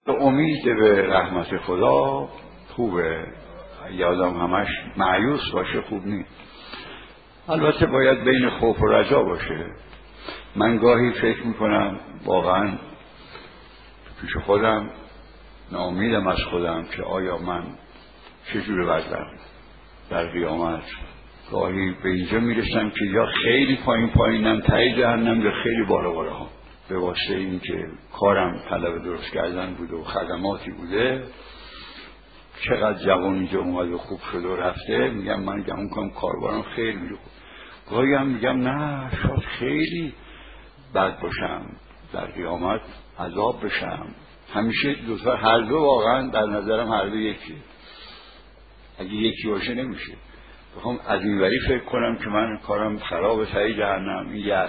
امید به رحمت خدا خوبه، یادم همش مایوس باشه خوب نیست. البته باید بین خوف و رجا باشه. من گاهی فکر میکنم واقعا پیش خودم ناامیدم از خودم که آیا من چجور وضعم در قیامت. گاهی به اینجا میرسم که یا خیلی پایینم ته جهنم یا خیلی بالا ها. به واسطه این که کارم طلب درست کردن بوده و خدماتی بوده، چقدر جوان اینجا اومد و خوب شده و رفته، میگم من گمون کنم کاربارم خیلی میره خوب. گاهی هم میگم نه شاید خیلی بد باشم در قیامت عذاب بشم. همیشه دوتا هر دو واقعا در نظرم هر دو یکیه. اگه یکی باشه نمیشه. بخوام از این وری فکر کنم که من کارم خراب ته جهنم، این یأس.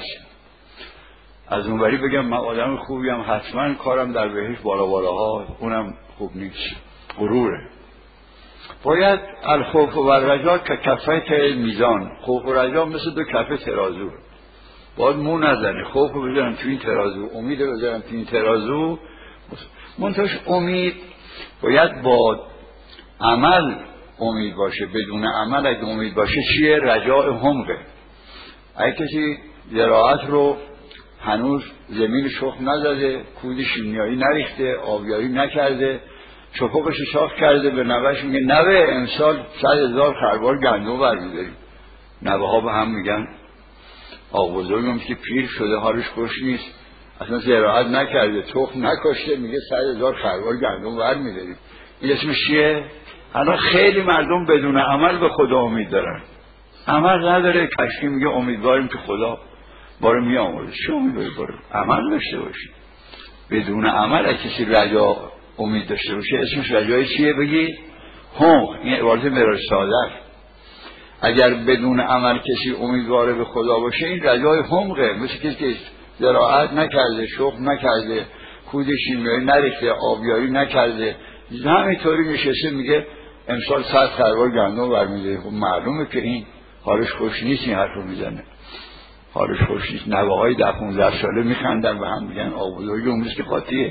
از اون وری بگم من آدم خوبیم، حتما کارم در بهشت بالاها، اونم خوب نیست. غروره. باید الخوف و الرجا که کفه میزان. خوف و رجا مثل دو کفه ترازو. باید مو نزنه. خوف رو بذارم تو این ترازو، امید رو بذارم تو این ترازو. منتهاش امید باید با عمل امید باشه. بدون عمل اگه امید باشه چیه؟ رجاء حمقه. اگه کسی زراعت رو هنوز زمین شخم نزده، کود شیمیایی نریخته، آبیاری نکرده، چپقش شاخ کرده، به نوهش میگه نوه امسال 100,000 خروار گندم برمیداریم. نوه ها به هم میگن آقا بزرگم که پیر شده حالش خوش نیست، اصلا زراعت نکرده، تخم نکاشته، میگه 100,000 خروار گندم برمیداریم. این اسمش چیه؟ الان خیلی مردم بدون عمل به خدا امید دارن. عمل نداره. کشکی میگه امیدواریم که خدا باره میامرده. چه امیدواری باره؟ عمل داشته باشی. بدون عمل اگه کسی رجا امید داشته باشه اسمش رجای چیه؟ بگی حمق. این عبارت مراج ساده. اگر بدون عمل کسی امیدواره به خدا باشه این رجای حمقه. مثل کسی که زراعت نکرده، شخم نکرده، کود شیمیایی نریخته، آبیاری نکرده، همینطوری نشسته میگه امسال 100 خروار گندم برمیداره. خب معلومه که این حالش خوش نیست. این حرف رو میزنه حالش خوش نیست. نوه های 10-15 ساله میخندن و هم میگن آقا بزرگی اون که خاطیه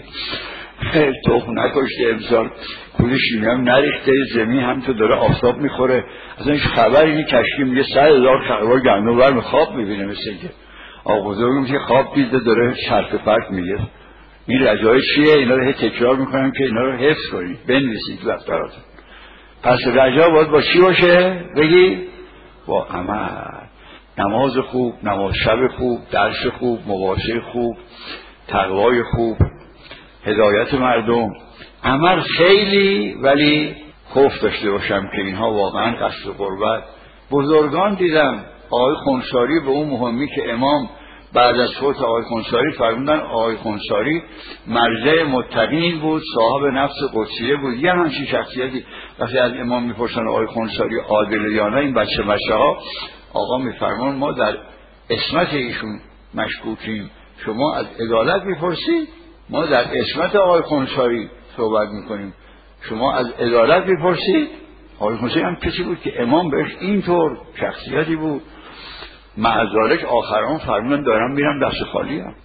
تخم نکاشته، امسال کود شیمیایی نریخته، زمین هم تو داره آفتاب میخوره، اصلا هیچ خبر. اینی کشکی میگه 100,000 خروار گندم برمی خواب میبینه. مثل که آقا بزرگی که خواب دیده داره شرط فرق میگه. این رجای چیه؟ اینا رو تکرار میکنم که اینا رو حفظ کنید، بنویسید دفتراتون. پس رجا باید با چی باشه؟ بگی با عمل. نماز خوب، نماز شب خوب، درس خوب، مواعظه خوب، تقوای خوب، هدایت مردم. عمل خیلی، ولی خوف داشته باشم که اینها واقعا قصد قربت. بزرگان دیدم. آقای خونساری به اون مهمی که امام بعد از فوت آقای خونساری فرمودن آقای خونساری مرجع متقین بود، صاحب نفس قدسیه بود. یه همچین شخصیتی. وقتی از امام میپرسن آقای خونساری عادل یا نه، این بچه ها آقا میفرمان ما در عصمت ایشون مشکوکیم. شما از عدالت میپرسید، ما در عصمت آقای خونساری صحبت میکنیم. شما از عدالت میپرسید. آقای خونساری هم کسی بود که امام بهش اینطور شخصیتی بود. معذالک آخران فرمودن دارم میرم دست خالی هم.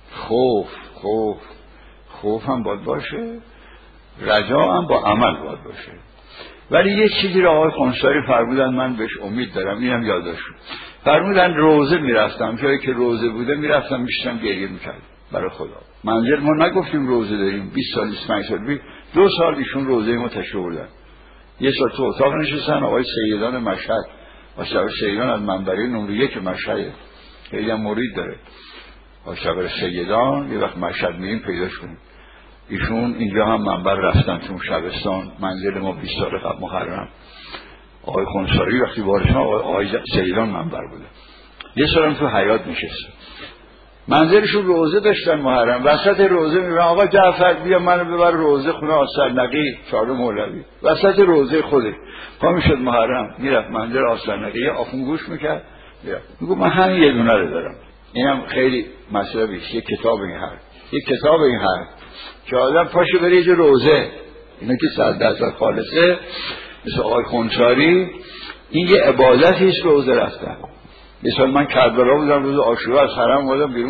خوف هم باید باشه، رجا هم با عمل باید باشه. ولی یه چیزی رو آقای خونساری فرمودن من بهش امید دارم، اینم یادش فرمودن روزه میرفتم، جایی که روزه بوده میرفتم میشتم گریه میکردم برای خدا. منزل ما نگفتیم روزه داریم، 20 سال 25 سال 2 سال ایشون روزه ما تشریح بردن. یه سال تو اتاق نشستن آقای سیدان مشهد، آشتر سیدان از منبری نمره 1 مشهد، خیلی هم مرید داره. آشتر سیدان یه وقت مشهد میریم پیداش کنیم. ایشون اینجا هم منبر رفتن تو شبستان، منزل ما 20 سال قبل محرم. آقای خونساری وقتی وارد آقای سیدان منبر بوده. یه سال هم تو حیات نشسته. منزلشون روزه داشتن محرم. وسط روزه میگن آقا جعفر بیا منو ببر روزه خونه آستر نقی چهار مولوی. وسط روزه خوده پا میشد محرم میرفت منزل آستر نقی، یه آخون گوش میکرد میگو من همین یه دونه رو دارم. اینم خیلی مطلبیه. یه کتاب این حرف، یه کتاب این حرف که آدم پاشه بره یه روزه، اینا که 100% خالصه مثل آقای خونساری. این یه عبادتیست روزه رفتن. مثلا من کربلا بودم روز عاشورا از حرم اومدم بیرون،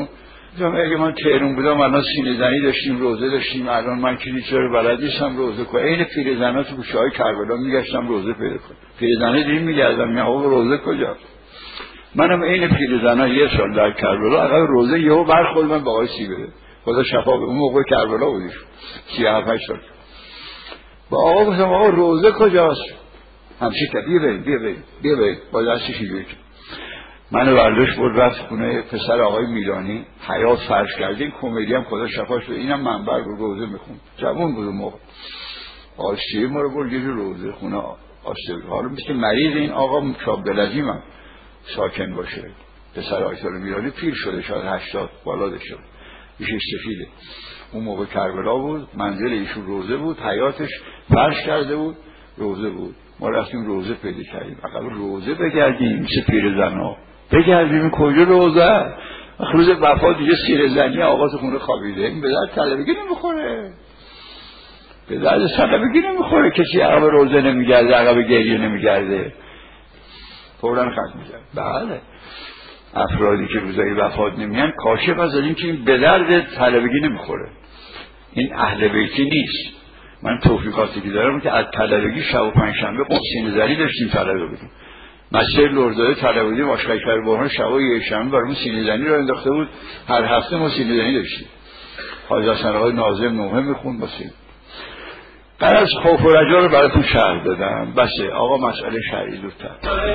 اگه من تهران بودم الان سینه زنی داشتیم، روزه داشتیم، الان من کلیسا رو بلد نیستم روزه کنم. این پیرزنا تو کوچه‌های کربلا میگشتم روزه پیدا کنم. پیرزنا دیدیم میگردم میگم آقا روزه کجاست؟ منم این پیرزنا یه سال در کربلا عقب روزه یهو برخورد من با آقای سیبره. خدا شفا بده. اون موقع کربلا بودیش 37 سال. با آقا گفتم آقا روزه کجاست؟ همچی که بیا بریم با دستش اینجوری منو برداشت برد رفت خونه پسر آقای میلانی، حیات فرش کرده. این کمدی هم خدا شفاش بده، اینم منبر رو روزه میخون، جوان بود اون موقع. آسیه ما رو برد یه روزه خونه آسیه. حالا مثل مریض این آقا شاب بلدیم هم ساکن باشه. پسر آقای میلانی پیر شده، شاید 80 بالا داشته، ایشش سفیده. اون موقع کربلا بود، منزل ایشون روزه بود، حیاتش فرش کرده بود، روزه بود. ما رفتیم روزه پیدا کردیم. اقل روزه بگردیم مثل پیرزنا بگردیم کجا روزه؟ روز وفات دیگه سیر زنی آقا تو خونه خوابیده. این به درد طلبگی نمیخوره، به درد طلبگی نمیخوره. کسی عقب روزه نمیگرده، عقب گریه نمیگرده، فوراً ختم میشه. بله افرادی که روزای وفات نمیان کاشف از این که این به درد طلبگی نمیخوره، این اهل بیتی نیست. من توفیقاتی که دارم که از طلبگی شب و پنجشنبه سینه زنی داشتیم طلبه بودیم. مسجد لردزاده طلبه بودیم، آشقای‌فر بحران شب و یک شنبه برامون سینه زنی رو انداخته بود. هر هفته ما سینه زنی داشتیم. حاج حسن آقای ناظم نوحه میخوند با سینه. قرار از خوف و رجا رو براتون شرح دادم. بسه آقا مسئله شرعی زودتر.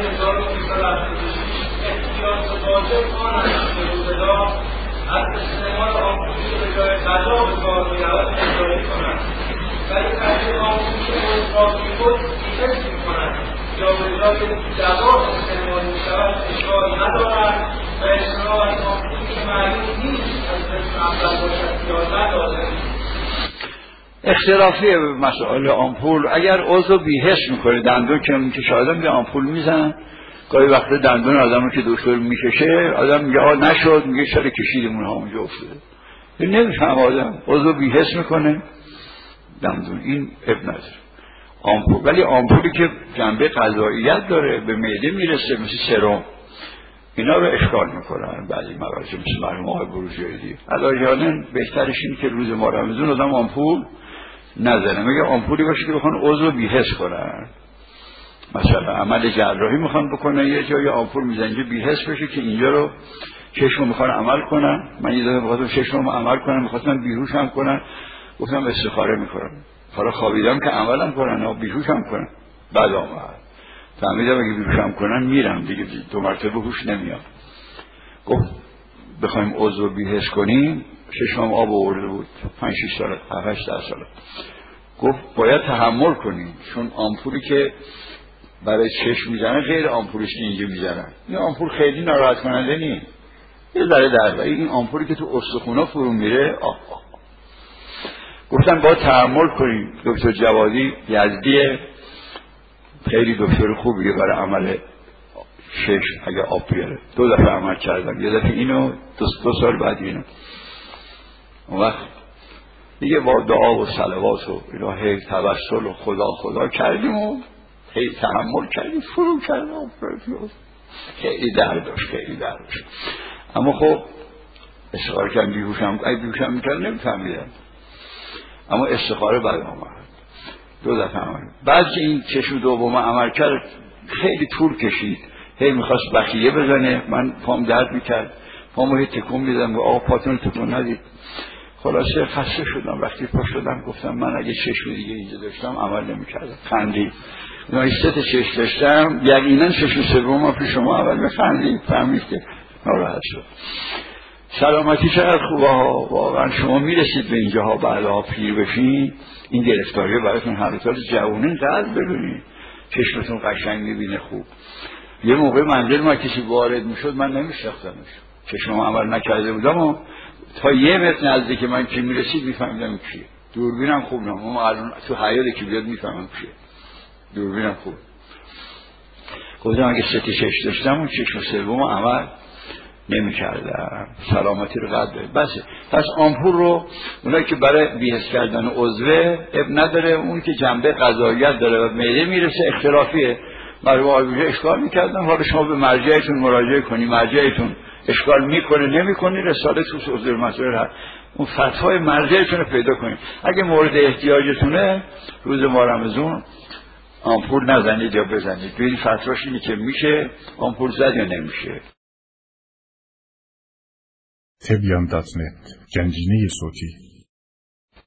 از استعمال آمپولی به جای غذا به کار می‌رود اداره کنند، ولی اگر آمپولی مصرف می‌کند بی‌حس می‌کند یا به جای دوا استعمال می‌شود اشکال ندارد و اجتناب از آمپولی که معلوم نیست از قسم اول باشد یا ندارد. اختلافی به مسائل آمپول. اگر عضو بی‌حس می‌کنه دندون که شاید به آمپول میزنن، گاهی وقتا دندون آدم رو که دکتر میکشه آدم میگه آه نشد، میگه چرا کشیدیم اونها اونجا افتاده. این نمیفهم آدم عضو بی‌حس میکنه دندون، این اب نداره آمپول. ولی آمپولی که جنبه غذاییت داره به معده میرسه مثل سرم، اینا رو اشکال میکنن بعضی مراجع مثل مرحوم آقای بروجردی. علاجانه بهترش اینه که روز ماه رمضان آدم آمپول نزنه، میگه آمپولی باشه که بخوان عضو بی‌حس کنن. مثلا عمل جراحی میخوان بکنن یه جای آمپول میزنن بی‌حس بشه که اینجا رو چشم میخوان عمل کنن. من یه دفعه میخواستم چشمم عمل کنم، میخواستم بیهوش هم کنن، گفتم استخاره میکنم. حالا خوابیدم که عملم کنن و بیهوش هم کنن. بعد آمد فهمیدم اگه بیهوش هم کنن میرم دیگه 2 مرتبه هوش نمیاد. گفت بخوایم عضو بی‌حس کنیم، چشمم آب آورده بود 5-6 سال 7-8 سال. گفت باید تحمل کنیم، چون آمپولی که برای چشم میزنه غیر آمپولش که اینجا میزنن. این آمپول خیلی ناراحت کننده نیست، یه ذره درد. این آمپولی که تو استخونا فرو میره گفتن باید تحمل کنیم. دکتر جوادی یزدی خیلی دکتر خوبیه برای عمل چشم اگه آب بیاره. 2 دفعه عمل کردم، یه دفعه اینو 2 سال بعد اینو. اون وقت دیگه با دعا و صلوات و الهی توسل و خدا کردیم و خیلی تحمل کردیم، فرو کردم، خیلی درد داشت. اما خب استخاره کردم، بیهوشم میکرد نمیفهمیدم، اما استخاره بعد آمد 2 دفعه عمل. بعد که این چشم دوم عمل کرد خیلی طول کشید، هی میخواست بخیه بزنه، من پام درد میکرد، پامو هی تکون میدم و آقا پاتون تکون ندید. خلاصه خسته شدم. وقتی پا شدم گفتم من اگه چشم دیگه اینجا داشتم عمل نمیکردم. خندید. من 3 چشم داشتم، یقینا چشم سوم پیش شما اول بخندید، فهمید که ناراحت شد. سلامتی چقدر خوبه ها، واقعا شما میرسید به اینجاها بعدها پیر بشین، این گرفتاری براتون حرکات جوونین قلب ببینید، چشمتون قشنگ میبینه خوب. یه موقع منزل ما کسی وارد میشد من نمیشناختمش، چشمم عمل نکرده بودم و تا 1 متر نزدیک من که میرسید میفهمیدم کیه. دوربینم خوب نه، اما الان تو حیاط که بیاد میفهمم کیه. دوربینم خوب. گفتم اگه 3 چشم داشتم اون چشم سوم عمل نمی‌کردم. سلامتی رو قدر بده. بس پس آمپول رو اونایی که برای بی‌حس کردن عضوه اب نداره، اون که جنبه غذاییت داره و معده میرسه اختلافیه. برای آیوژه اشکال می‌کردن. حالا شما به مرجعتون مراجعه کنی، مرجعتون اشکال میکنه نمیکنه، رساله تو حضور مسئول اون فتوای مرجعتون رو پیدا کنید. اگه مورد احتیاجتونه روز ماه رمضان آمپول نزنید یا بزنید، ببینید فتواش اینه که میشه آمپول زد یا نمیشه. تبیان.net گنجینه صوتی